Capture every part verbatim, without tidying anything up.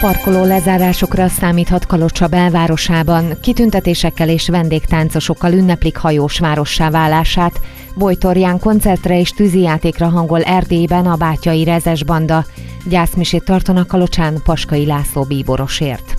Parkoló lezárásokra számíthat Kalocsa belvárosában. Kitüntetésekkel és vendégtáncosokkal ünneplik hajós várossá válását. Bojtorján koncertre és tűzijátékra hangol Erdélyben a Bátyai Rezes Banda. Gyászmisét tartanak Kalocsán Paskai László bíborosért.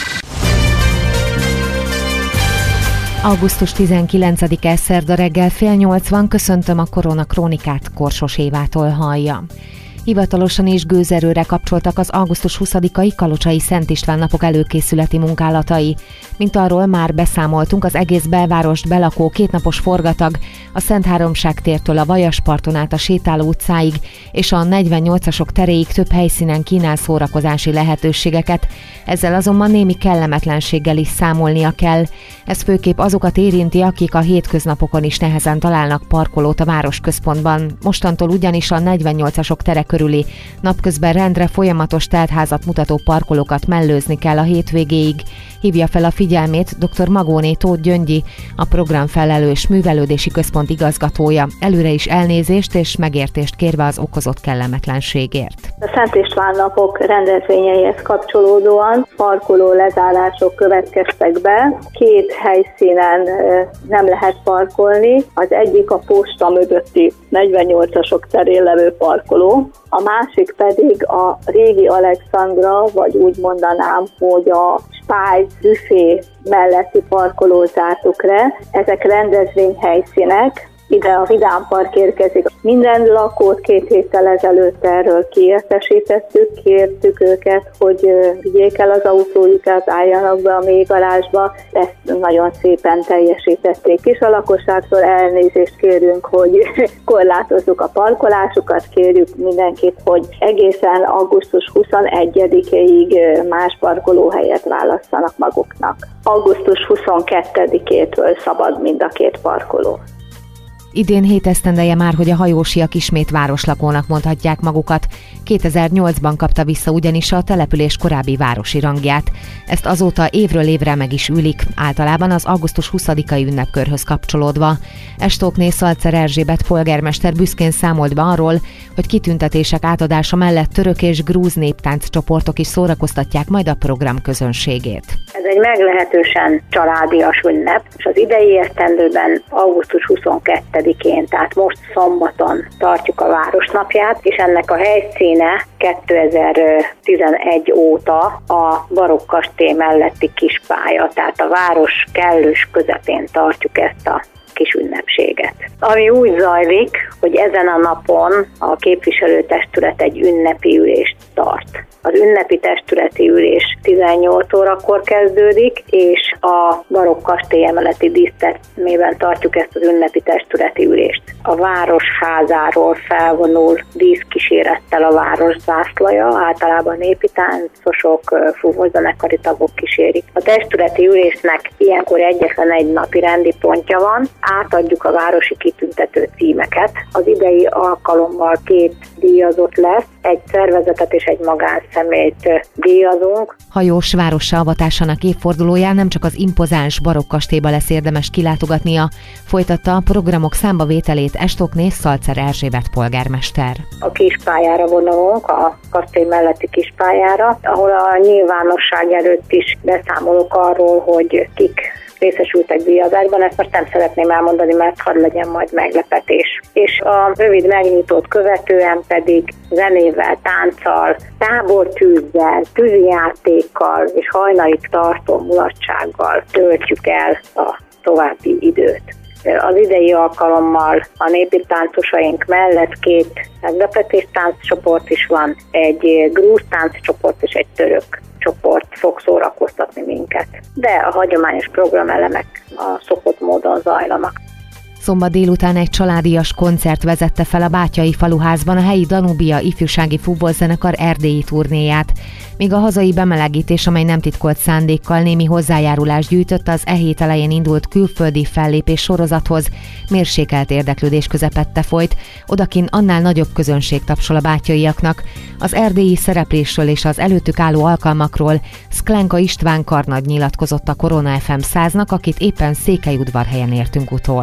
augusztus tizenkilencedike szerda reggel fél nyolc van, köszöntöm a Korona Krónikát, Korsos Évától hallja. Hivatalosan is gőzerőre kapcsoltak az augusztus huszadikai kalocsai Szent István napok előkészületi munkálatai. Mint arról már beszámoltunk, az egész belvárost belakó kétnapos forgatag a Szent Háromság tértől a Vajasparton át a Sétáló utcáig és a negyvennyolcasok teréig több helyszínen kínál szórakozási lehetőségeket, ezzel azonban némi kellemetlenséggel is számolnia kell. Ez főképp azokat érinti, akik a hétköznapokon is nehezen találnak parkolót a városközpontban. Mostantól ugyanis a negyvennyolcasok tere körüli napközben rendre folyamatos teltházat mutató parkolókat mellőzni kell a hétvégéig. Hívja fel a figyelmét dr. Magóné Tóth Gyöngyi, a programfelelős művelődési központ igazgatója, előre is elnézést és megértést kérve az okozott kellemetlenségért. A Szent István napok rendezvényeihez kapcsolódóan parkoló lezárások következtek be. Két helyszínen nem lehet parkolni, az egyik a posta mögötti negyvennyolcasok terén levő parkoló, a másik pedig a régi Alexandra, vagy úgy mondanám, hogy a Spice büfé melletti parkolót zártuk le. Ezek rendezvényhelyszínek. Ide a Vidám Park érkezik. Minden lakót két héttel ezelőtt erről kiértesítettük, kértük őket, hogy vigyék el az autójukat, álljanak be a mélygarázsba. Ezt nagyon szépen teljesítették is. A lakosságtól elnézést kérünk, hogy korlátozzuk a parkolásukat, kérjük mindenkit, hogy egészen augusztus huszonegyedikéig más parkolóhelyet válasszanak maguknak. augusztus huszonkettedikétől szabad mind a két parkoló. Idén hét esztendeje már, hogy a hajósiak ismét városlakónak mondhatják magukat. kétezer-nyolcban kapta vissza ugyanis a település korábbi városi rangját. Ezt azóta évről évre meg is ülik, általában az augusztus huszadikai ünnepkörhöz kapcsolódva. Estókné Szalcer Erzsébet polgármester büszkén számolt be arról, hogy kitüntetések átadása mellett török és grúz néptánc csoportok is szórakoztatják majd a program közönségét. Ez egy meglehetősen családias ünnep, és az idei esztendőben augusztus huszonkettedikén, tehát most szombaton tartjuk a Városnapját, és ennek a helyszíne kétezer-tizenegy óta a barokk kastély melletti kispálya, tehát a város kellős közepén tartjuk ezt a kis ünnepséget. Ami úgy zajlik, hogy ezen a napon a képviselőtestület egy ünnepi ülést tart. Az ünnepi testületi ülés tizennyolc órakor kezdődik, és a barokk kastély emeleti dísztermében tartjuk ezt az ünnepi testületi ülést. A városházáról felvonul díszkísérettel a város zászlaja, általában népi táncosok, fúvózenekari tagok kísérik. A testületi ülésnek ilyenkor egyetlen egy napi rendi pontja van, átadjuk a városi kitüntető címeket. Az idei alkalommal két díjazott lesz, egy szervezetet és egy magánszemélyt díjazunk. Hajós várossá avatásának évfordulóján nem csak az impozáns barokk kastélyba lesz érdemes kilátogatnia, folytatta a programok számbavételét Estókné Szalcer Erzsébet polgármester. A kispályára vonulunk, a kastély melletti kispályára, ahol a nyilvánosság előtt is beszámolok arról, hogy kik részesültek díjazásban, ezt most nem szeretném elmondani, mert hadd legyen majd meglepetés. És a rövid megnyitót követően pedig zenével, tánccal, tábortűzzel, tűzijátékkal és hajnalig tartó mulatsággal töltjük el a további időt. Az idei alkalommal a népi táncosaink mellett két meglepetés tánccsoport is van, egy grúz tánccsoport és egy török csoport fog szórakoztatni minket. De a hagyományos programelemek a szokott módon zajlanak. Szombat délután egy családias koncert vezette fel a Bátyai faluházban a helyi Danubia ifjúsági futballzenekar erdélyi turnéját. Míg a hazai bemelegítés, amely nem titkolt szándékkal némi hozzájárulást gyűjtött az e hét elején indult külföldi fellépés sorozathoz, mérsékelt érdeklődés közepette folyt, odakin annál nagyobb közönség tapsol a bátyaiaknak. Az erdélyi szereplésről és az előttük álló alkalmakról Szklenka István karnagy nyilatkozott a Korona ef em száznak, akit éppen Székelyudvarhelyen értünk utol.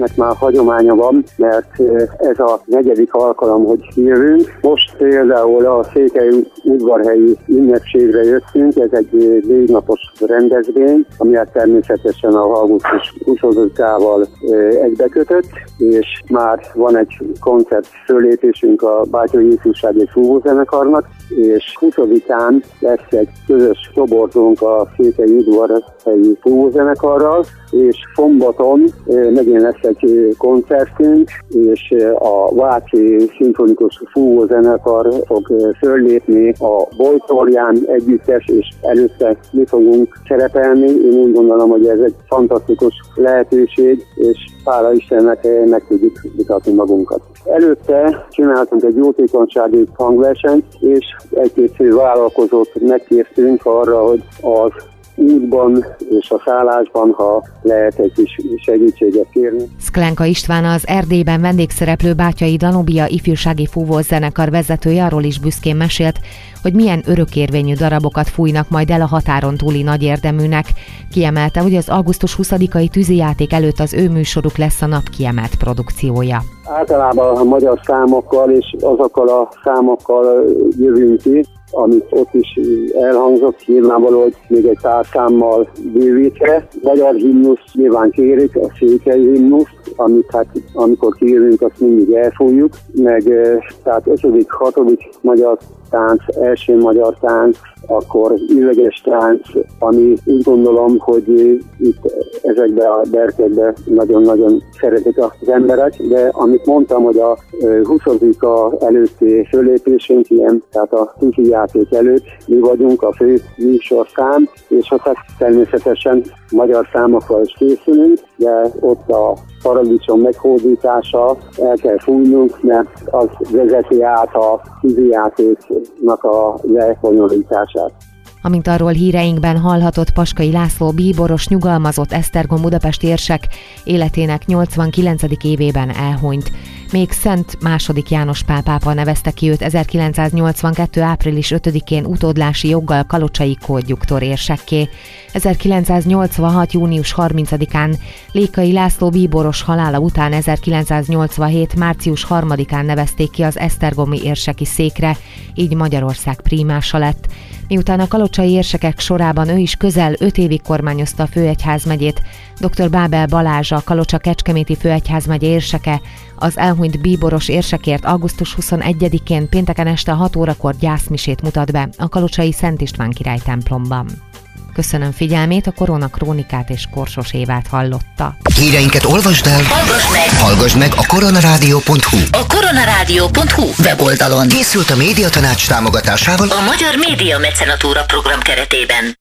ennek már hagyománya van, mert ez a negyedik alkalom, hogy jövünk. Most például a Székely udvarhelyi ünnepségre jöttünk, ez egy négy napos rendezvény, ami hát természetesen a augusztus huszadikával egybekötött, és már van egy koncert fölépésünk a Bátyai Ifjúsági Fúvózenekarnak, és huszadikán lesz egy közös toborzónk a Székely udvarhelyi fúvózenekarral, és szombaton megint lesz egy koncertünk, és a Váci Szimfonikus Fúvózenekar fog föllépni a Bojtorján együttes, és előtte mi fogunk szerepelni. Én úgy gondolom, hogy ez egy fantasztikus lehetőség, és hála Istennek meg tudjuk mutatni magunkat. Előtte csináltunk egy jótékonysági hangversenyt, és egy-két fő vállalkozót megkértünk arra, hogy az útban és a szállásban, ha lehet egy kis segítséget kérni. Szklenka István, az Erdélyben vendégszereplő Bátyai Danubia ifjúsági fúvózenekar vezetője arról is büszkén mesélt, hogy milyen örökérvényű darabokat fújnak majd el a határon túli nagy érdeműnek. Kiemelte, hogy az augusztus huszadikai tűzijáték előtt az ő műsoruk lesz a nap kiemelt produkciója. Általában a magyar számokkal és azokkal a számokkal jövünk ki, amit ott is elhangzott, nyilvánvaló, hogy még egy pár számmal bővítve. Magyar himnusz nyilván kérik, a székely himnuszt, amit hát amikor kijövünk, azt mindig elfújjuk, meg tehát ötödik, hatodik magyar tánc, első magyar tánc, akkor illeges tánc, ami úgy gondolom, hogy itt ezekben a berkekben nagyon-nagyon szeretik az emberek, de amit mondtam, hogy a huszadika előtti fölépésünk ilyen, tehát a tűzijáték előtt mi vagyunk a fő műsorszám, és hát természetesen magyar számokkal is készülünk, de ott a paradicsom meghódítása el kell fújnunk, mert az vezeti át a tűzijátéknak a lebonyolítását. Amint arról híreinkben hallhatott, Paskai László bíboros nyugalmazott Esztergom budapesti érsek életének nyolcvankilencedik évében elhunyt. Még Szent második János Pál pápa nevezte ki őt ezerkilencszáznyolcvankettő április ötödikén utódlási joggal kalocsai kódjuktor érsekké. ezerkilencszáznyolcvanhat június harmincadikán Lékai László bíboros halála után ezerkilencszáznyolcvanhét március harmadikán nevezték ki az esztergomi érseki székre, így Magyarország prímása lett. Miután a kalocsai érsekek sorában ő is közel öt évig kormányozta a főegyházmegyét, dr. Bábel Balázs, a Kalocsa-Kecskeméti főegyházmegye érseke, az elhunyt bíboros érsekért augusztus huszonegyedikén pénteken este hat órakor gyászmisét mutat be a kalocsai Szent István király templomban. Köszönöm figyelmét, a Korona Krónikát és Korsos Évát hallotta. Híreinket olvasd el, hallgass meg, hallgass meg a koronarádió pont hu. A koronarádió pont hu weboldalon Készült a Médiatanács támogatásával a Magyar Média Mecenatúra program keretében.